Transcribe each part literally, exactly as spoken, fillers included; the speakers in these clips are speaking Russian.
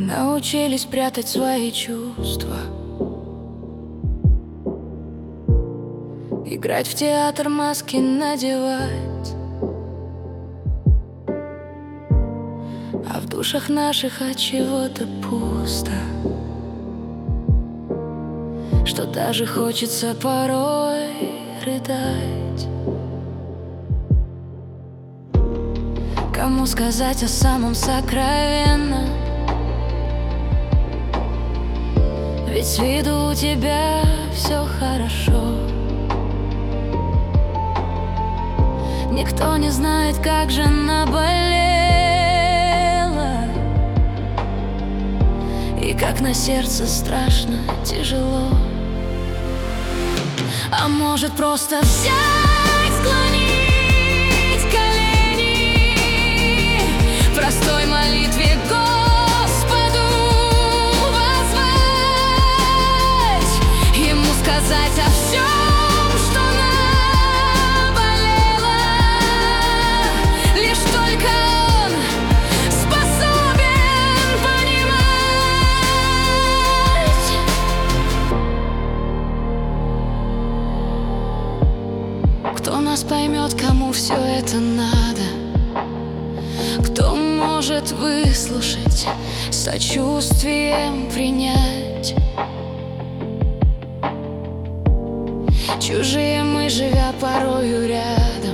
Научились прятать свои чувства, играть в театр, маски надевать, а в душах наших от чего-то пусто, что даже хочется порой рыдать. Кому сказать о самом сокровенном? Ведь с виду у тебя все хорошо. Никто не знает, как же наболело и как на сердце страшно тяжело. А может, просто взять, склонить колени, в простой молитве Господу воззвать, Ему сказать о всем, что наболело. Лишь только Он способен понимать. Кто нас поймет, кому все это надо? Кто может выслушать, сочувствием принять? Чужие мы, живя порою рядом,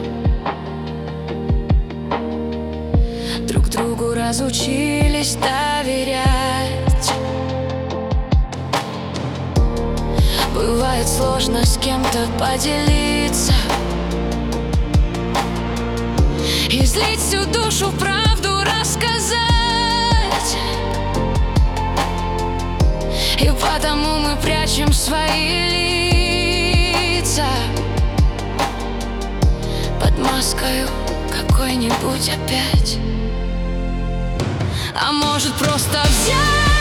друг другу разучились доверять. Бывает сложно с кем-то поделиться, излить всю душу, правду рассказать. И потому мы прячем свои лица под маскою какой-нибудь опять. А может, просто взять